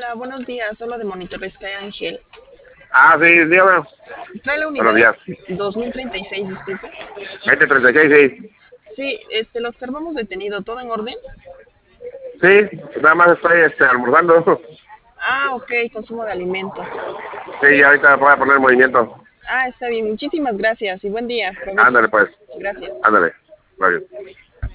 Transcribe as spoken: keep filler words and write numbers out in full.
Hola, buenos días. Hola de Monitor Sky Ángel. Ah, sí, dígame. Trae la Buenos unidad días. dos mil treinta y seis, disculpe. veinte treinta y seis, sí. Sí, este, lo observamos detenido. ¿Todo en orden? Sí, nada más estoy este, almorzando. Ah, ok, consumo de alimento. Sí, ahorita voy a poner en movimiento. Ah, está bien. Muchísimas gracias y buen día. Provecho. Ándale, pues. Gracias. Ándale. Muy bien.